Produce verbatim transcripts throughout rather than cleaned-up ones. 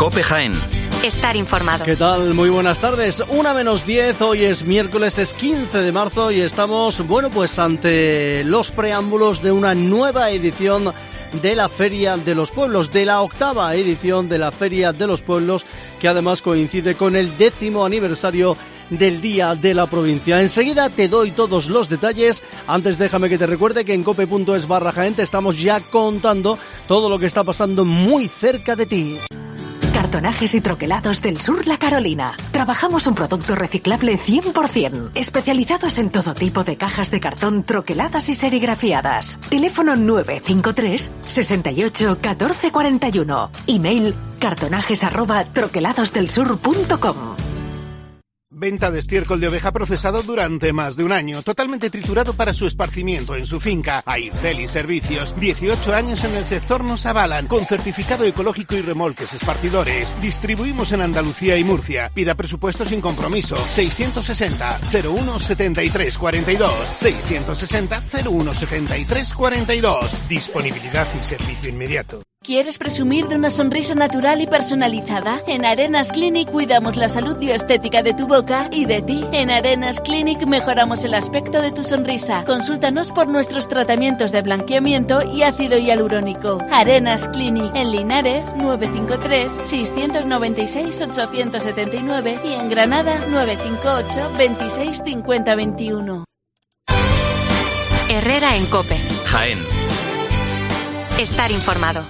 COPE Jaén. Estar informado. ¿Qué tal? Muy buenas tardes. Una menos diez, hoy es miércoles, es quince de marzo y estamos, bueno, pues ante los preámbulos de una nueva edición de la Feria de los Pueblos, de la octava edición de la Feria de los Pueblos, que además coincide con el décimo aniversario del Día de la Provincia. Enseguida te doy todos los detalles. Antes déjame que te recuerde que en cope punto es barra Jaén te estamos ya contando todo lo que está pasando muy cerca de ti. Cartonajes y troquelados del Sur La Carolina. Trabajamos un producto reciclable cien por ciento, especializados en todo tipo de cajas de cartón troqueladas y serigrafiadas. Teléfono nueve cinco tres, seis ocho, uno cuatro cuatro uno. Email cartonajes arroba troqueladosdelsur punto com. Venta de estiércol de oveja procesado durante más de un año, totalmente triturado para su esparcimiento en su finca. Aircel Servicios, dieciocho años en el sector nos avalan, con certificado ecológico y remolques esparcidores. Distribuimos en Andalucía y Murcia. Pida presupuesto sin compromiso. seiscientos sesenta, cero uno, setenta y tres cuarenta y dos. seiscientos sesenta, cero uno, setenta y tres cuarenta y dos. Disponibilidad y servicio inmediato. ¿Quieres presumir de una sonrisa natural y personalizada? En Arenas Clinic cuidamos la salud y estética de tu boca y de ti. En Arenas Clinic mejoramos el aspecto de tu sonrisa. Consúltanos por nuestros tratamientos de blanqueamiento y ácido hialurónico. Arenas Clinic en Linares nueve cinco tres, seis nueve seis, ocho siete nueve y en Granada nueve cinco ocho, veintiséis cincuenta veintiuno. Herrera en COPE. Jaén. Estar informado.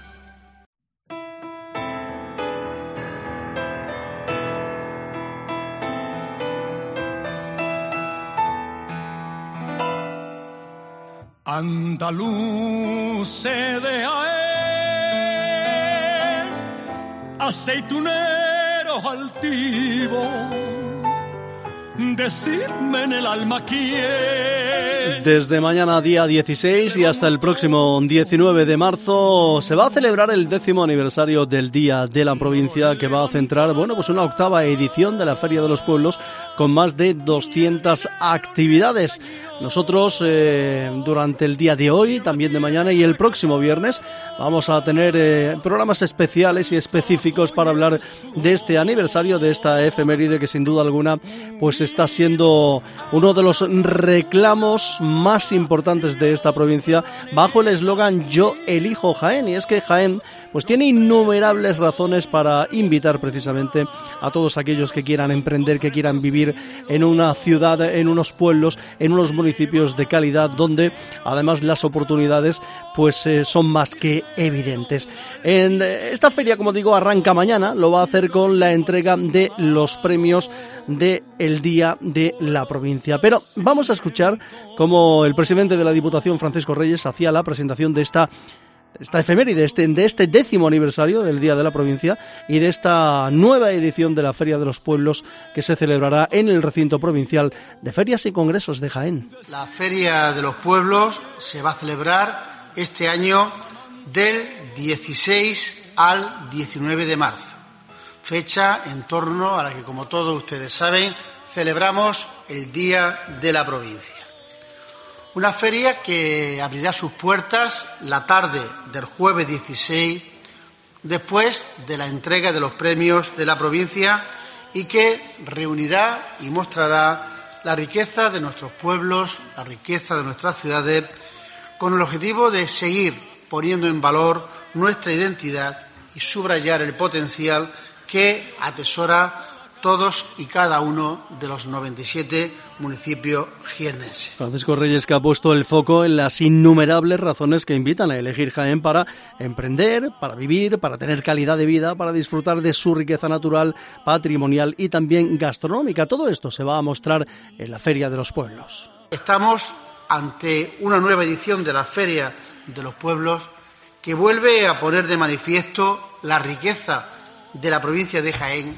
Andaluz de Jaén, aceituneros altivos, decidme en el alma quién. Desde mañana día dieciséis y hasta el próximo diecinueve de marzo se va a celebrar el décimo aniversario del Día de la Provincia, que va a centrar, bueno, pues una octava edición de la Feria de los Pueblos con más de doscientas actividades. Nosotros eh, durante el día de hoy, también de mañana y el próximo viernes vamos a tener eh, programas especiales y específicos para hablar de este aniversario, de esta efeméride que sin duda alguna pues está siendo uno de los reclamos más importantes de esta provincia bajo el eslogan Yo elijo Jaén. Y es que Jaén pues tiene innumerables razones para invitar precisamente a todos aquellos que quieran emprender, que quieran vivir en una ciudad, en unos pueblos, en unos municipios de calidad, donde además las oportunidades pues eh, son más que evidentes. En esta feria, como digo, arranca mañana, lo va a hacer con la entrega de los premios del Día de la Provincia. Pero vamos a escuchar cómo el presidente de la Diputación, Francisco Reyes, hacía la presentación de esta esta efeméride, de este, de este décimo aniversario del Día de la Provincia y de esta nueva edición de la Feria de los Pueblos que se celebrará en el recinto provincial de Ferias y Congresos de Jaén. La Feria de los Pueblos se va a celebrar este año del dieciséis al diecinueve de marzo, fecha en torno a la que, como todos ustedes saben, celebramos el Día de la Provincia. Una feria que abrirá sus puertas la tarde del jueves dieciséis, después de la entrega de los premios de la provincia, y que reunirá y mostrará la riqueza de nuestros pueblos, la riqueza de nuestras ciudades, con el objetivo de seguir poniendo en valor nuestra identidad y subrayar el potencial que atesora todos y cada uno de los noventa y siete municipios jiennenses. Francisco Reyes, que ha puesto el foco en las innumerables razones que invitan a elegir Jaén para emprender, para vivir, para tener calidad de vida, para disfrutar de su riqueza natural, patrimonial y también gastronómica. Todo esto se va a mostrar en la Feria de los Pueblos. Estamos ante una nueva edición de la Feria de los Pueblos que vuelve a poner de manifiesto la riqueza de la provincia de Jaén,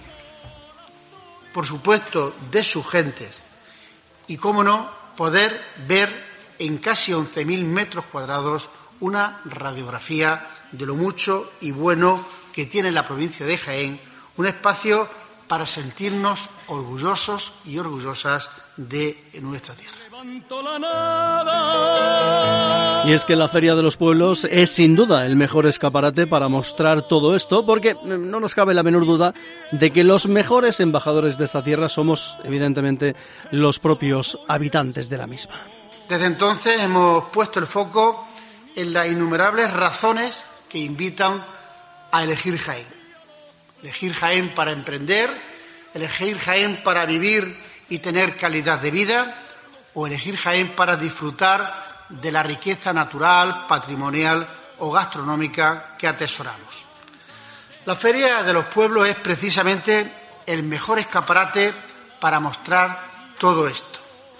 por supuesto de sus gentes, y cómo no poder ver en casi once mil metros cuadrados una radiografía de lo mucho y bueno que tiene la provincia de Jaén, un espacio para sentirnos orgullosos y orgullosas de nuestra tierra. Y es que la Feria de los Pueblos es sin duda el mejor escaparate para mostrar todo esto, porque no nos cabe la menor duda de que los mejores embajadores de esta tierra somos, evidentemente, los propios habitantes de la misma. Desde entonces hemos puesto el foco en las innumerables razones que invitan a elegir Jaén. Elegir Jaén para emprender, elegir Jaén para vivir y tener calidad de vida, o elegir Jaén para disfrutar de la riqueza natural, patrimonial o gastronómica que atesoramos. La Feria de los Pueblos es precisamente el mejor escaparate para mostrar todo esto,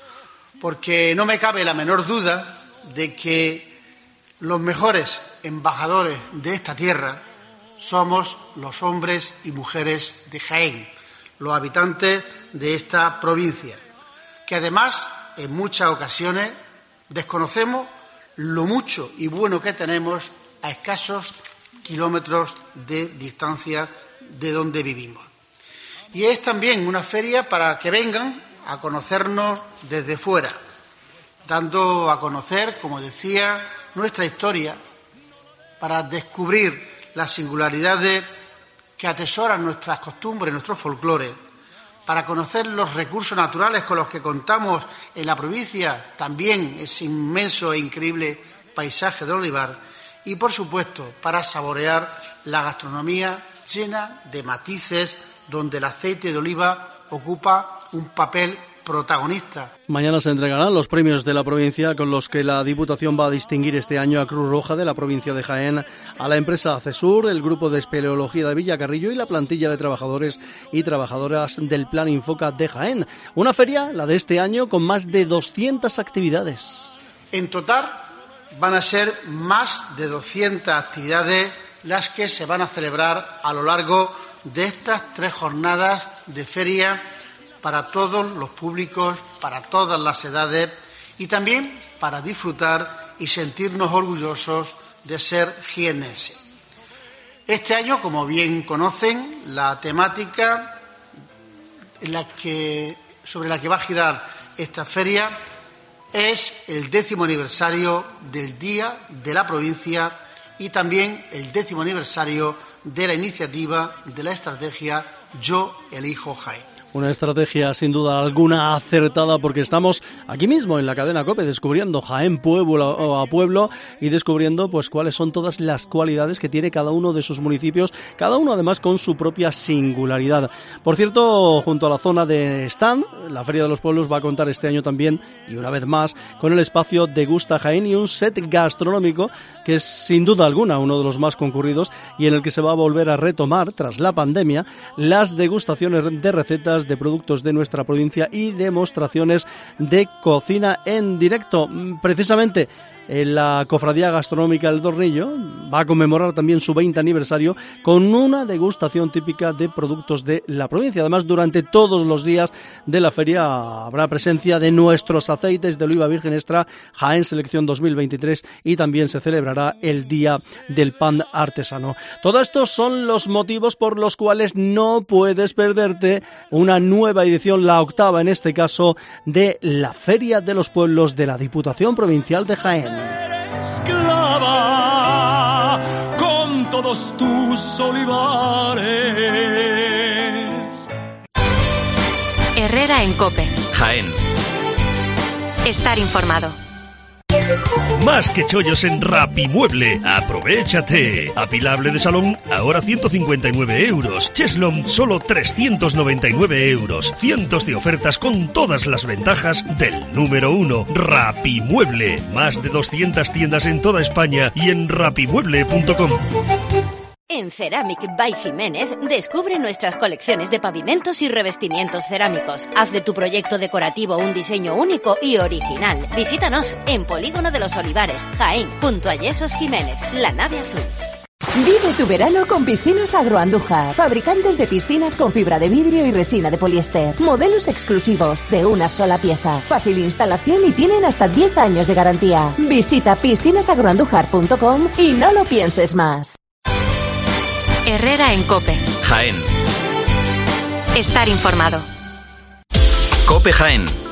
porque no me cabe la menor duda de que los mejores embajadores de esta tierra somos los hombres y mujeres de Jaén, los habitantes de esta provincia, que además en muchas ocasiones desconocemos lo mucho y bueno que tenemos a escasos kilómetros de distancia de donde vivimos. Y es también una feria para que vengan a conocernos desde fuera, dando a conocer, como decía, nuestra historia, para descubrir las singularidades que atesoran nuestras costumbres, nuestro folclore, para conocer los recursos naturales con los que contamos en la provincia, también ese inmenso e increíble paisaje del olivar, y, por supuesto, para saborear la gastronomía llena de matices, donde el aceite de oliva ocupa un papel protagonista. Mañana se entregarán los premios de la provincia con los que la Diputación va a distinguir este año a Cruz Roja de la provincia de Jaén, a la empresa Acesur, el grupo de espeleología de Villacarrillo y la plantilla de trabajadores y trabajadoras del Plan Infoca de Jaén. Una feria, la de este año, con más de doscientas actividades. En total van a ser más de doscientas actividades las que se van a celebrar a lo largo de estas tres jornadas de feria, para todos los públicos, para todas las edades y también para disfrutar y sentirnos orgullosos de ser jiennenses. Este año, como bien conocen, la temática en la que, sobre la que va a girar esta feria es el décimo aniversario del Día de la Provincia y también el décimo aniversario de la iniciativa de la estrategia Yo Elijo Jaén. Una estrategia sin duda alguna acertada, porque estamos aquí mismo en la cadena COPE descubriendo Jaén pueblo a pueblo y descubriendo pues cuáles son todas las cualidades que tiene cada uno de sus municipios, cada uno además con su propia singularidad. Por cierto, junto a la zona de stand, la Feria de los Pueblos va a contar este año también, y una vez más, con el espacio Degusta Jaén y un set gastronómico que es sin duda alguna uno de los más concurridos y en el que se va a volver a retomar, tras la pandemia, las degustaciones de recetas de productos de nuestra provincia y demostraciones de cocina en directo. Precisamente en la Cofradía Gastronómica El Tornillo va a conmemorar también su veinte aniversario con una degustación típica de productos de la provincia. Además, durante todos los días de la feria habrá presencia de nuestros aceites de oliva virgen extra Jaén Selección dos mil veintitrés y también se celebrará el Día del Pan Artesano. Todos estos son los motivos por los cuales no puedes perderte una nueva edición, la octava en este caso, de la Feria de los Pueblos de la Diputación Provincial de Jaén. Esclava con todos tus olivares. Herrera en COPE. Jaén. Estar informado. Más que chollos en Rapimueble. Aprovéchate. Apilable de salón, ahora ciento cincuenta y nueve euros. Cheslom, solo trescientos noventa y nueve euros. Cientos de ofertas con todas las ventajas del número uno. Rapimueble. Más de doscientas tiendas en toda España y en rapimueble punto com. En Ceramic by Jiménez descubre nuestras colecciones de pavimentos y revestimientos cerámicos. Haz de tu proyecto decorativo un diseño único y original. Visítanos en Polígono de los Olivares, Jaén, junto a Yesos Jiménez, la nave azul. Vive tu verano con Piscinas Agroandújar, fabricantes de piscinas con fibra de vidrio y resina de poliéster. Modelos exclusivos de una sola pieza, fácil instalación y tienen hasta diez años de garantía. Visita piscinas agroandújar punto com y no lo pienses más. Herrera en COPE. Jaén. Estar informado. COPE Jaén.